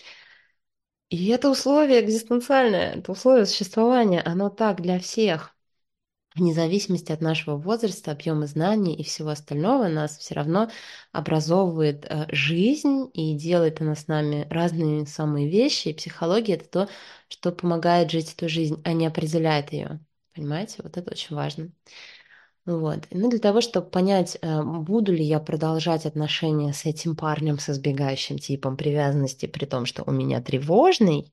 И это условие экзистенциальное, это условие существования, оно так для всех. Вне зависимости от нашего возраста, объема знаний и всего остального, нас все равно образовывает жизнь и делает она с нами разные самые вещи. И психология — это то, что помогает жить эту жизнь, а не определяет ее. Понимаете? Вот это очень важно. Вот. Ну, для того, чтобы понять, буду ли я продолжать отношения с этим парнем с избегающим типом привязанности, при том, что у меня тревожный,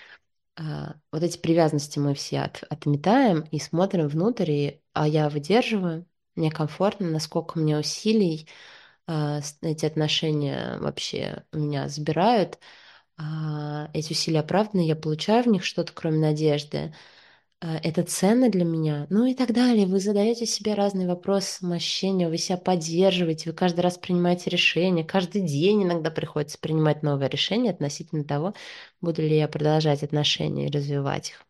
вот эти привязанности мы все отметаем и смотрим внутрь, а я выдерживаю, мне комфортно, насколько мне усилий эти отношения вообще у меня забирают, эти усилия оправданы, я получаю в них что-то, кроме надежды, это ценно для меня, ну и так далее. Вы задаете себе разные вопросы самоощущения, вы себя поддерживаете, вы каждый раз принимаете решения, каждый день иногда приходится принимать новое решение относительно того, буду ли я продолжать отношения и развивать их.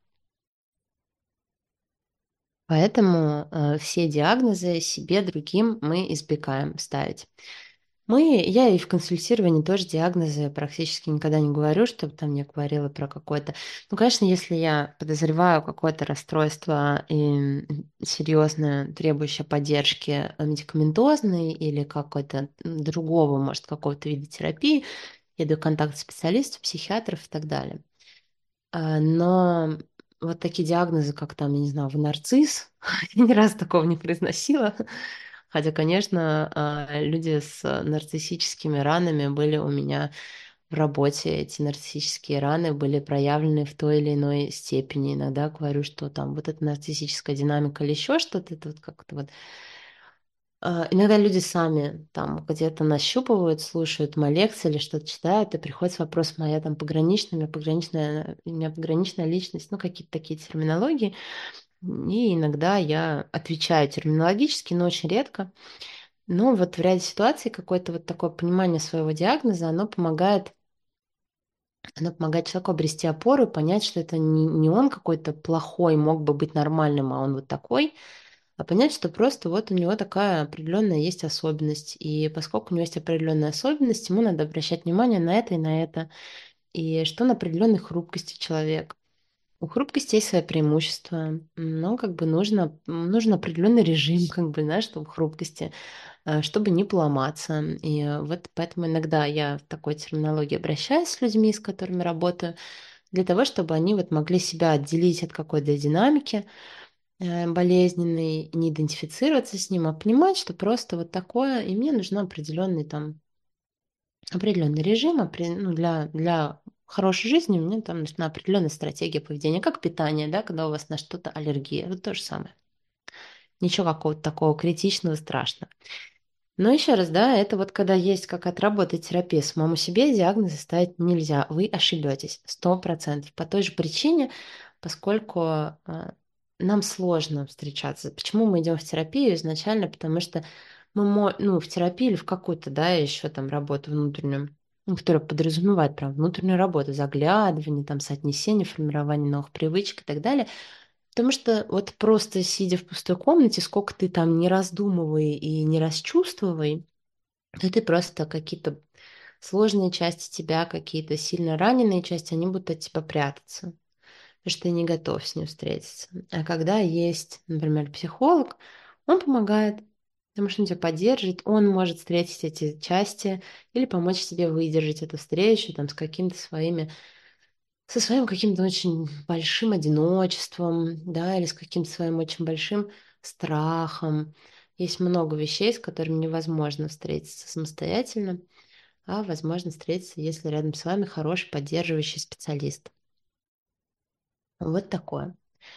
Поэтому все диагнозы себе, другим мы избегаем ставить. Я и в консультировании тоже диагнозы практически никогда не говорю, чтобы там я говорила про какое-то... Ну, конечно, если я подозреваю какое-то расстройство и серьезное, требующее поддержки медикаментозной или какой-то другого, может, какого-то вида терапии, я иду в контакт специалистов, психиатров и так далее. Но вот такие диагнозы, как там, я не знаю, нарцисс, я ни разу такого не произносила. Хотя, конечно, люди с нарциссическими ранами были у меня в работе. Эти нарциссические раны были проявлены в той или иной степени. Иногда говорю, что там вот эта нарциссическая динамика или еще что-то, это вот как-то вот иногда люди сами там где-то нащупывают, слушают мои лекции или что-то читают, и приходит вопрос, моя там пограничная, у меня пограничная личность, ну, какие-то такие терминологии. И иногда я отвечаю терминологически, но очень редко. Но вот в ряде ситуаций какое-то вот такое понимание своего диагноза, оно помогает человеку обрести опору и понять, что это не он какой-то плохой, мог бы быть нормальным, а он вот такой, а понять, что просто вот у него такая определенная есть особенность. И поскольку у него есть определенная особенность, ему надо обращать внимание на это и на это. И что на определенной хрупкости человека. У хрупкости есть свои преимущества, но как бы нужен определенный режим, как бы, знаешь, что у хрупкости, чтобы не поломаться. И вот поэтому иногда я в такой терминологии обращаюсь с людьми, с которыми работаю, для того, чтобы они вот могли себя отделить от какой-то динамики, болезненный, не идентифицироваться с ним, а понимать, что просто вот такое, и мне нужен определенный там, определенный режим, ну, для хорошей жизни мне там нужна определенная стратегия поведения, как питание, да, когда у вас на что-то аллергия, вот то же самое. Ничего какого-то такого критичного, страшного. Но еще раз, да, это вот когда есть как отработать терапия самому себе, диагнозы ставить нельзя. Вы ошибетесь 100%. По той же причине, поскольку нам сложно встречаться. Почему мы идем в терапию изначально? Потому что ну, в терапии или в какой-то, да, еще там работу внутреннюю, ну, которая подразумевает прям внутреннюю работу, заглядывание, там, соотнесение, формирование новых привычек и так далее. Потому что вот просто сидя в пустой комнате, сколько ты там не раздумывай и не расчувствовай, то ты просто какие-то сложные части тебя, какие-то сильно раненые части, они будут от тебя прятаться, потому что ты не готов с ним встретиться. А когда есть, например, психолог, он помогает, потому что он тебя поддержит, он может встретить эти части или помочь тебе выдержать эту встречу там, с какими-то своими со своим каким-то очень большим одиночеством, да, или с каким-то своим очень большим страхом. Есть много вещей, с которыми невозможно встретиться самостоятельно, а возможно встретиться, если рядом с вами хороший поддерживающий специалист. Вот такое.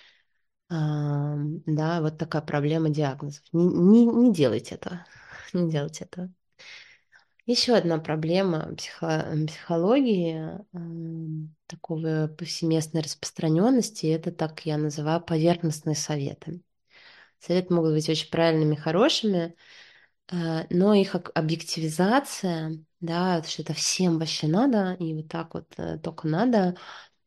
Да, вот такая проблема диагнозов. Не делайте этого. Не делайте этого. Еще одна проблема психологии такого повсеместной распространенности, это так я называю поверхностные советы. Советы могут быть очень правильными, хорошими, но их объективизация, да, что это всем вообще надо, и вот так вот только надо,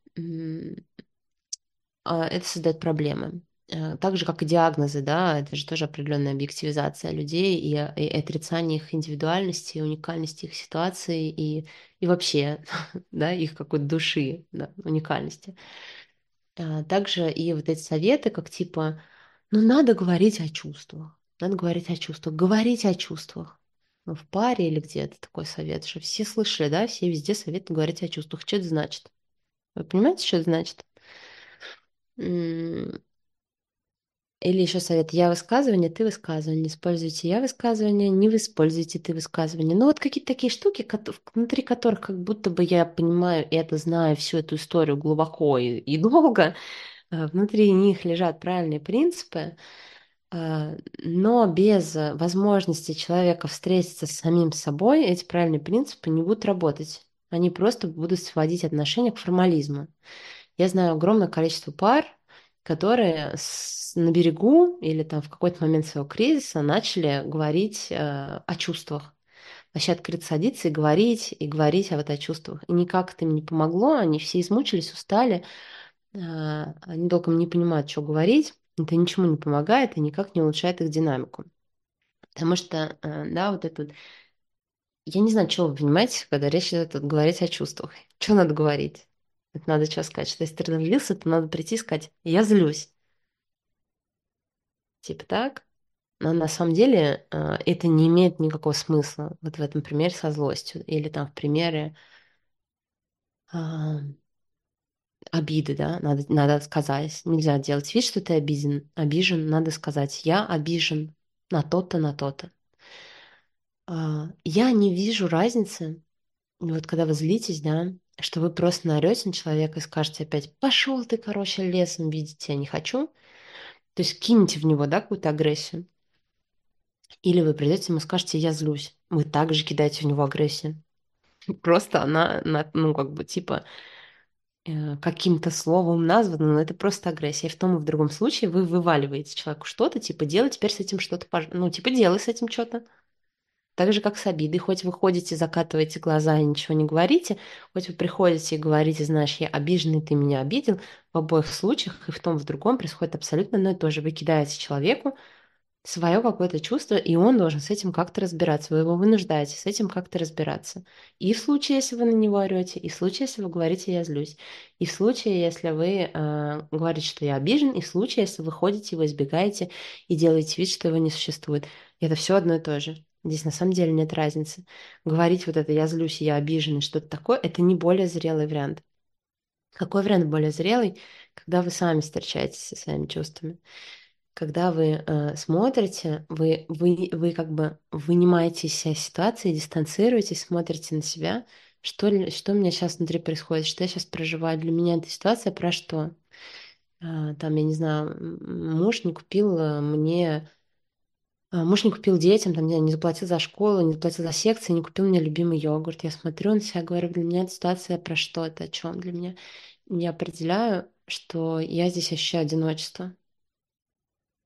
это создает проблемы. Так же, как и диагнозы, да, это же тоже определенная объективизация людей и отрицание их индивидуальности, уникальности их ситуации и вообще, да, их какой-то души, да, уникальности. Также и вот эти советы, как типа, ну, надо говорить о чувствах, надо говорить о чувствах. Ну, в паре или где-то такой совет, что все слышали, да, все везде советуют говорить о чувствах. Что это значит? Вы понимаете, что это значит? Или еще совет «я высказывание, ты высказывание». Используйте «я высказывание», не вы используйте «ты высказывание». Ну вот какие-то такие штуки, внутри которых как будто бы я понимаю это, знаю всю эту историю глубоко и долго. Внутри них лежат правильные принципы, но без возможности человека встретиться с самим собой эти правильные принципы не будут работать. Они просто будут сводить отношения к формализму. Я знаю огромное количество пар, которые на берегу или там в какой-то момент своего кризиса начали говорить о чувствах. Вообще открыто садиться и говорить вот о чувствах. И никак это им не помогло, они все измучились, устали, они толком не понимают, что говорить, это ничему не помогает и никак не улучшает их динамику. Потому что, да, вот это вот я не знаю, что вы понимаете, когда речь идет говорить о чувствах. Что надо говорить? Это надо что сказать? Что если ты разозлился, то надо прийти и сказать «я злюсь». Типа так. Но на самом деле это не имеет никакого смысла. Вот в этом примере со злостью. Или там в примере а, обиды, да, надо сказать. Нельзя делать вид, что ты обижен. Надо сказать «я обижен на то-то, на то-то». Я не вижу разницы. Вот когда вы злитесь, да, что вы просто наорете на человека и скажете опять, пошел ты, короче, лесом, видите, я не хочу. То есть кинете в него, да, какую-то агрессию. Или вы придете ему скажете, я злюсь. Вы также кидаете в него агрессию. Просто она, ну, как бы, типа, каким-то словом названа, но это просто агрессия. И в том и в другом случае вы вываливаете человеку что-то, типа, делай теперь с этим что-то, ну, типа, делай с этим что-то. Так же, как с обидой. Хоть вы ходите, закатываете глаза и ничего не говорите, хоть вы приходите и говорите, знаешь, я обиженный, ты меня обидел, в обоих случаях и в том, и в другом происходит абсолютно одно и то же. Вы кидаете человеку свое какое-то чувство, и он должен с этим как-то разбираться. Вы его вынуждаете с этим как-то разбираться. И в случае, если вы на него орете, и в случае, если вы говорите «я злюсь», и в случае, если вы говорите, что я обижен, и в случае, если вы ходите, его избегаете и делаете вид, что его не существует. И это все одно и то же. Здесь на самом деле нет разницы. Говорить вот это «я злюсь», «я обижен» и что-то такое, это не более зрелый вариант. Какой вариант более зрелый, когда вы сами встречаетесь со своими чувствами? Когда вы смотрите, вы как бы вынимаете из себя ситуации, дистанцируетесь, смотрите на себя, что у меня сейчас внутри происходит, что я сейчас проживаю. Для меня эта ситуация про что? Там, я не знаю, муж не купил детям, там, не заплатил за школу, не заплатил за секции, не купил мне любимый йогурт. Я смотрю на себя, говорю, для меня эта ситуация про что это, о чем для меня. Я определяю, что я здесь ощущаю одиночество.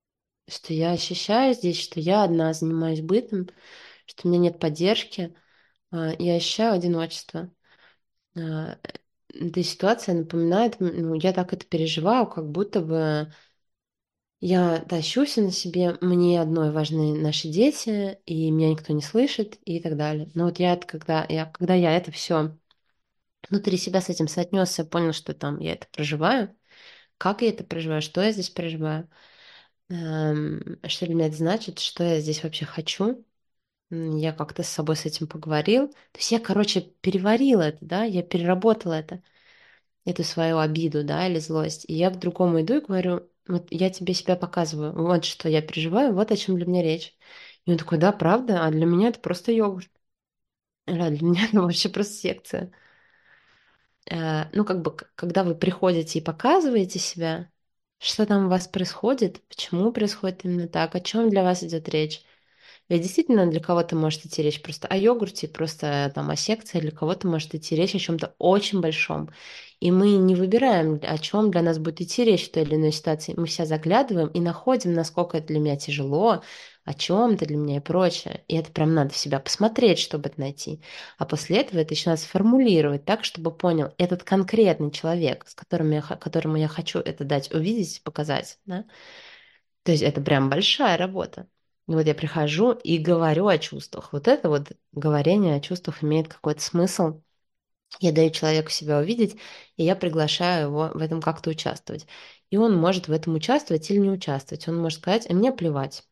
что я ощущаю здесь, что я одна занимаюсь бытом, что у меня нет поддержки, я ощущаю одиночество. А, Эта ситуация напоминает, ну, я так это переживаю, как будто бы я тащусь на себе, мне одной важны наши дети, и меня никто не слышит, и так далее. Но вот я, когда я это все внутри себя с этим соотнесся, понял, что там я это проживаю, как я это проживаю, что я здесь проживаю, что для меня это значит, что я здесь вообще хочу. Я как-то с собой с этим поговорил. То есть я, короче, переварила это, да, я переработала это, эту свою обиду, да, или злость. И я к другому иду и говорю, вот я тебе себя показываю, вот что я переживаю, вот о чем для меня речь. И он такой, да, правда, а для меня это просто йогурт. Для меня это вообще просто секция. Ну, как бы, когда вы приходите и показываете себя, что там у вас происходит, почему происходит именно так, о чем для вас идет речь. Ведь действительно для кого-то может идти речь просто о йогурте, просто там о секции, для кого-то может идти речь о чем-то очень большом. И мы не выбираем, о чем для нас будет идти речь в той или иной ситуации. Мы все заглядываем и находим, насколько это для меня тяжело, о чем это для меня и прочее. И это прям надо в себя посмотреть, чтобы это найти. А после этого это еще надо сформулировать так, чтобы понял этот конкретный человек, с которым которому я хочу это дать, увидеть, показать, да? То есть это прям большая работа. И вот я прихожу и говорю о чувствах. Вот это вот говорение о чувствах имеет какой-то смысл. Я даю человеку себя увидеть, и я приглашаю его в этом как-то участвовать. И он может в этом участвовать или не участвовать. Он может сказать, а мне плевать.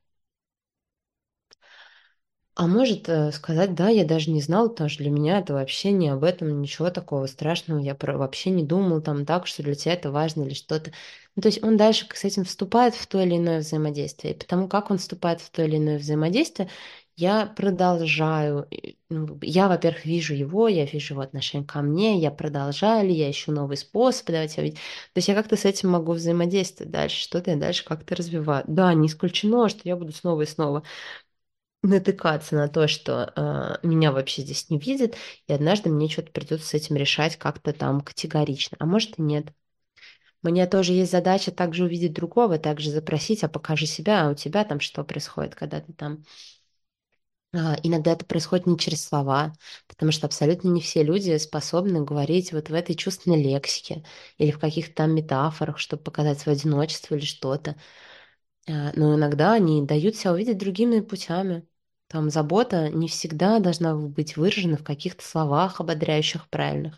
А может сказать, да, я даже не знал, потому что для меня это вообще не об этом, ничего такого страшного, вообще не думал там так, что для тебя это важно или что-то. Ну, то есть он дальше с этим вступает в то или иное взаимодействие. И потому как он вступает в то или иное взаимодействие, я продолжаю. Ну, я, во-первых, вижу его, я вижу его отношение ко мне, я продолжаю ли, я ищу новый способ давать его видеть. То есть я как-то с этим могу взаимодействовать дальше, что-то я дальше как-то развиваю. Да, не исключено, что я буду снова и снова натыкаться на то, что меня вообще здесь не видят, и однажды мне что-то придется с этим решать как-то там категорично. А может и нет. У меня тоже есть задача также увидеть другого, также запросить, а покажи себя, а у тебя там что происходит, когда ты там. Иногда это происходит не через слова, потому что абсолютно не все люди способны говорить вот в этой чувственной лексике или в каких-то там метафорах, чтобы показать свое одиночество или что-то. Но иногда они дают себя увидеть другими путями. Там забота не всегда должна быть выражена в каких-то словах ободряющих, правильных.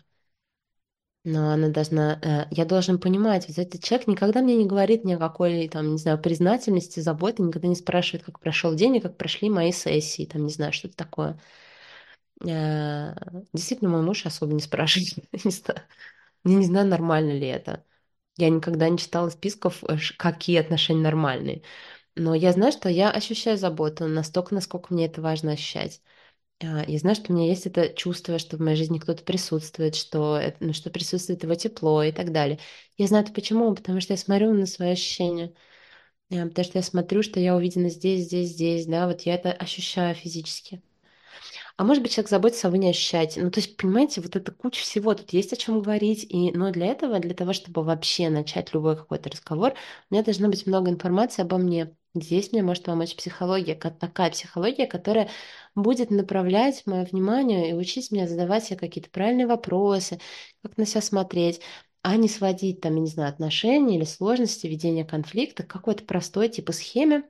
Но она должна... Я должен понимать, вот этот человек никогда мне не говорит ни о какой, там, не знаю, признательности, заботе, никогда не спрашивает, как прошел день и как прошли мои сессии, там, не знаю, что-то такое. Э, Действительно, мой муж особо не спрашивает. Не знаю. Я не знаю, нормально ли это. Я никогда не читала списков, какие отношения нормальные. Но я знаю, что я ощущаю заботу настолько, насколько мне это важно ощущать. Я знаю, что у меня есть это чувство, что в моей жизни кто-то присутствует, ну, что присутствует его тепло и так далее. Я знаю это почему? Потому что я смотрю на свои ощущения. Потому что я смотрю, что я увидена здесь, здесь, здесь, да, вот я это ощущаю физически. А может быть, человек заботится, а вы не ощущаете. Ну, то есть, понимаете, вот это куча всего, тут есть о чем говорить. Но для этого, для того, чтобы вообще начать любой какой-то разговор, у меня должно быть много информации обо мне. Здесь мне может помочь психология, такая психология, которая будет направлять мое внимание и учить меня задавать себе какие-то правильные вопросы, как на себя смотреть, а не сводить там, я не знаю, отношения или сложности ведения конфликта к какой-то простой типа схеме,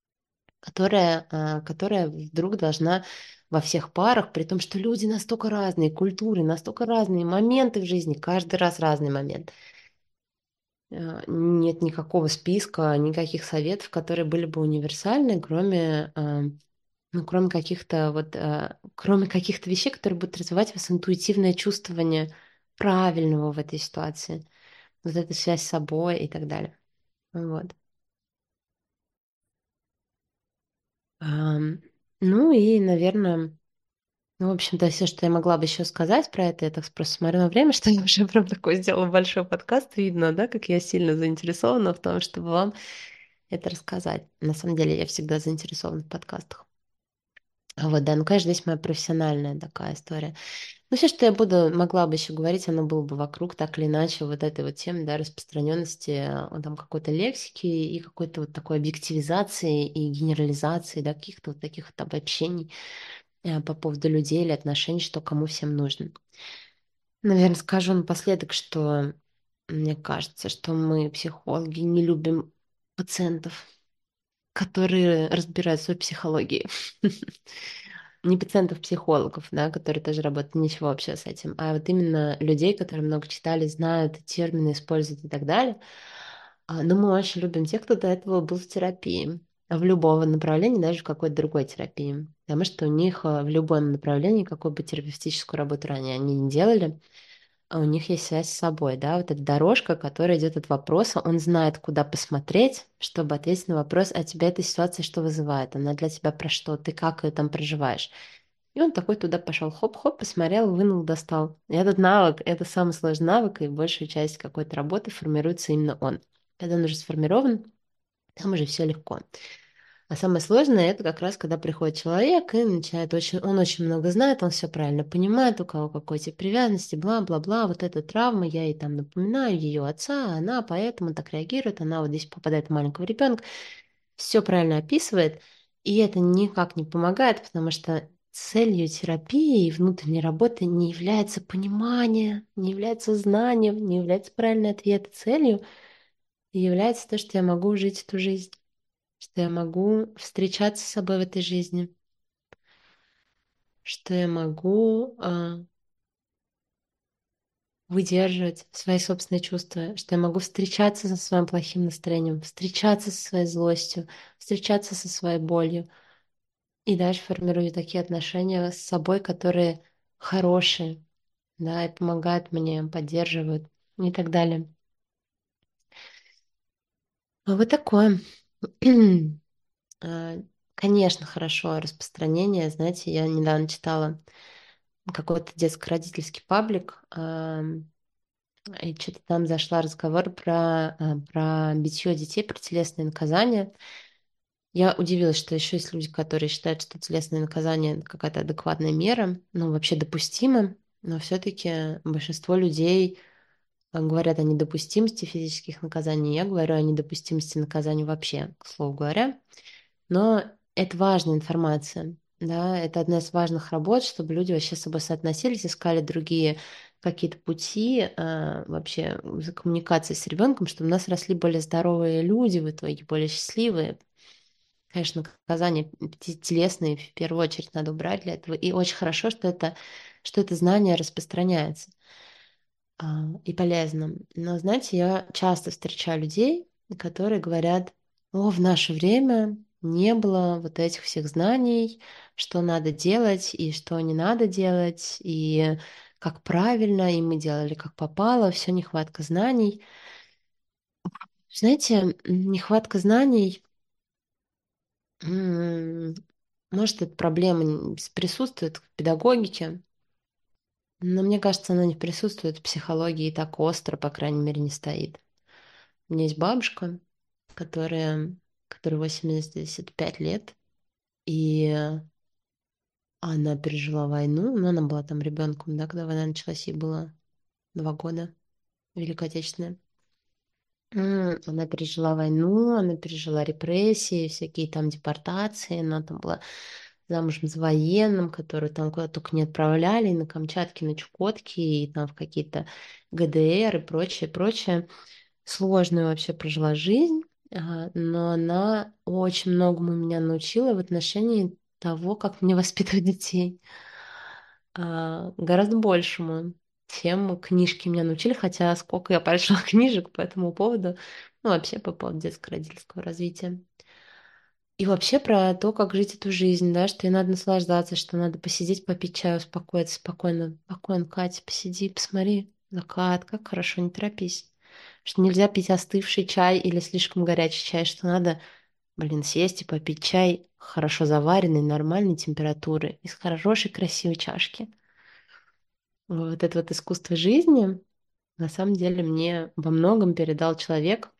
которая вдруг должна во всех парах, при том, что люди настолько разные, культуры настолько разные, моменты в жизни, каждый раз разный момент. Нет никакого списка, никаких советов, которые были бы универсальны, ну, кроме каких-то вещей, которые будут развивать в вас интуитивное чувствование правильного в этой ситуации. Вот эта связь с собой и так далее. Вот. Ам, ну и, наверное, ну, в общем-то, все, что я могла бы еще сказать про это, я так просто смотрю на время, что я уже прям такой сделала большой подкаст. Видно, да, как я сильно заинтересована в том, чтобы вам это рассказать. На самом деле, я всегда заинтересована в подкастах. Вот, да, ну, конечно, здесь моя профессиональная такая история. Ну, все, что я буду, могла бы еще говорить, оно было бы вокруг так или иначе вот этой вот темы, да, распространенности там какой-то лексики и какой-то вот такой объективизации и генерализации, да, каких-то вот таких вот обобщений по поводу людей или отношений, что кому всем нужно. Наверное, скажу напоследок, что мне кажется, что мы, психологи, не любим пациентов, которые разбираются в психологии. Не пациентов, психологов, да, которые тоже работают, ничего вообще с этим, а вот именно людей, которые много читали, знают термины, используют и так далее. Но мы очень любим тех, кто до этого был в терапии, в любого направления, даже в какой-то другой терапии. Потому что у них в любом направлении, какую бы терапевтическую работу ранее они не делали, у них есть связь с собой, да, вот эта дорожка, которая идет от вопроса, он знает, куда посмотреть, чтобы ответить на вопрос, а тебя эта ситуация что вызывает, она для тебя про что, ты как ее там проживаешь. И он такой туда пошел, хоп-хоп, посмотрел, вынул, достал. И этот навык, это самый сложный навык, и большая часть какой-то работы формируется именно он. Когда он уже сформирован, там уже все легко. А самое сложное это как раз, когда приходит человек и начинает он очень много знает, он все правильно понимает, у кого какой тип привязанности, бла-бла-бла, вот эта травма, я ей там напоминаю, ее отца, она поэтому так реагирует, она вот здесь попадает в маленького ребенка, все правильно описывает, и это никак не помогает, потому что целью терапии и внутренней работы не является понимание, не является знанием, не является правильный ответ. Целью является то, что я могу жить эту жизнь, что я могу встречаться с собой в этой жизни, что я могу выдерживать свои собственные чувства, что я могу встречаться со своим плохим настроением, встречаться со своей злостью, встречаться со своей болью. И дальше формирую такие отношения с собой, которые хорошие, да, и помогают мне, поддерживают и так далее. Вот такое. А, Конечно, хорошо распространение. Знаете, я недавно читала какой-то детско-родительский паблик, и что-то там зашла разговор про битье детей, про телесные наказания. Я удивилась, что еще есть люди, которые считают, что телесное наказание это какая-то адекватная мера, ну, вообще допустима, но все-таки большинство людей говорят о недопустимости физических наказаний. Я говорю о недопустимости наказаний вообще, к слову говоря. Но это важная информация, да, это одна из важных работ, чтобы люди вообще с собой соотносились, искали другие какие-то пути вообще за коммуникацией с ребенком, чтобы у нас росли более здоровые люди в итоге, более счастливые. Конечно, наказания телесные в первую очередь надо убрать для этого. И очень хорошо, что это знание распространяется и полезно. Но, знаете, я часто встречаю людей, которые говорят, о, в наше время не было вот этих всех знаний, что надо делать и что не надо делать, и как правильно, и мы делали как попало, все нехватка знаний. Знаете, нехватка знаний, м, может, эта проблема присутствует в педагогике, но мне кажется, она не присутствует в психологии так остро, по крайней мере, не стоит. У меня есть бабушка, которая, которой 85 лет, и она пережила войну, но она была там ребенком, да, когда война началась, ей было 2 года, Великая Отечественная. Она пережила войну, она пережила репрессии, всякие там депортации, она там была замужем за военным, который там куда только не отправляли, и на Камчатке, на Чукотке, и там в какие-то ГДР и прочее, прочее. Сложную вообще прожила жизнь, но она очень многому меня научила в отношении того, как мне воспитывать детей. Гораздо большему, чем книжки меня научили, хотя сколько я прочла книжек по этому поводу, ну вообще по поводу детско-родительского развития. И вообще про то, как жить эту жизнь, да, что и надо наслаждаться, что надо посидеть, попить чаю, успокоиться спокойно. Спокойно, Катя, посиди, посмотри, закат, как хорошо, не торопись. Что нельзя пить остывший чай или слишком горячий чай, что надо, блин, сесть и попить чай хорошо заваренный, нормальной температуры, из хорошей красивой чашки. Вот это вот искусство жизни, на самом деле, мне во многом передал человек,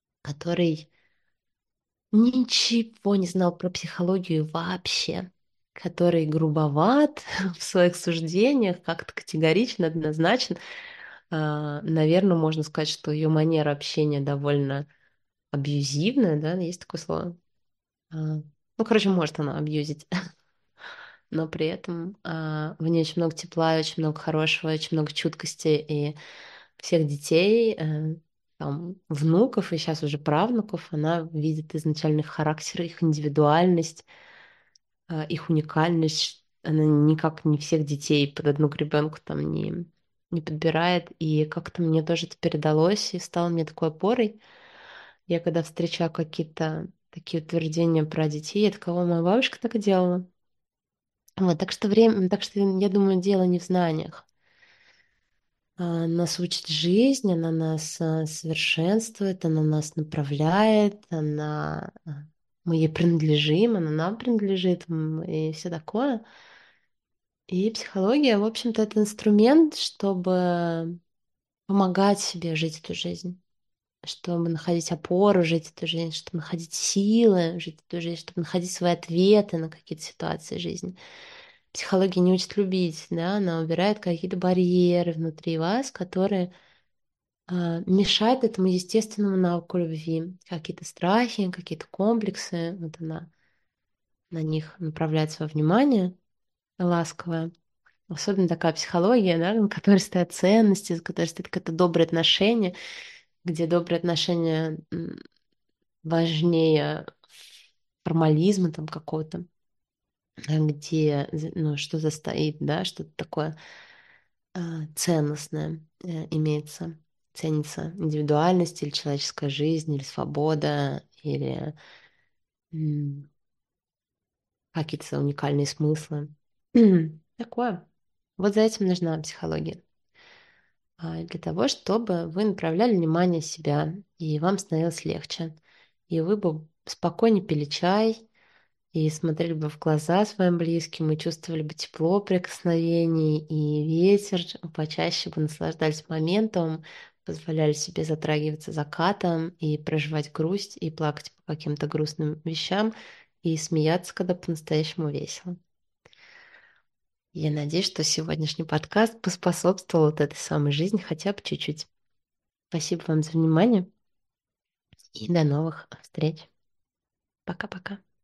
который ничего не знал про психологию вообще. который грубоват в своих суждениях, как-то категорично, однозначен. Наверное, можно сказать, что ее манера общения довольно абьюзивная, да, есть такое слово. Ну, короче, может она абьюзить, но при этом в ней очень много тепла, очень много хорошего, очень много чуткости, и всех детей, там, внуков и сейчас уже правнуков, она видит изначально их характер, их индивидуальность, их уникальность. Она никак не всех детей под одну гребенку там не подбирает. И как-то мне тоже это передалось и стало мне такой опорой. Я когда встречаю какие-то такие утверждения про детей, я такая: «О, моя бабушка так и делала». Вот, так что я думаю, дело не в знаниях. Нас учит жизнь, она нас совершенствует, она нас направляет, мы ей принадлежим, она нам принадлежит, и все такое. И психология, в общем-то, это инструмент, чтобы помогать себе жить эту жизнь, чтобы находить опору, жить эту жизнь, чтобы находить силы, жить эту жизнь, чтобы находить свои ответы на какие-то ситуации жизни. Психология не учит любить, да, она убирает какие-то барьеры внутри вас, которые мешают этому естественному навыку любви. Какие-то страхи, какие-то комплексы, вот она на них направляет свое внимание ласковое. Особенно такая психология, да, на которой стоят ценности, за которой стоит какое-то доброе отношение, где добрые отношения важнее формализма там какого-то, где ну, что-то стоит, да, что-то такое ценностное имеется, ценится индивидуальность или человеческая жизнь, или свобода, или м, какие-то уникальные смыслы. Такое. Вот за этим нужна психология. Для того, чтобы вы направляли внимание себя, и вам становилось легче. И вы бы спокойнее пили чай, и смотрели бы в глаза своим близким, и чувствовали бы тепло прикосновений, и ветер, почаще бы наслаждались моментом, позволяли себе затрагиваться закатом, и проживать грусть, и плакать по каким-то грустным вещам, и смеяться, когда по-настоящему весело. Я надеюсь, что сегодняшний подкаст поспособствовал вот этой самой жизни хотя бы чуть-чуть. Спасибо вам за внимание и до новых встреч. Пока-пока.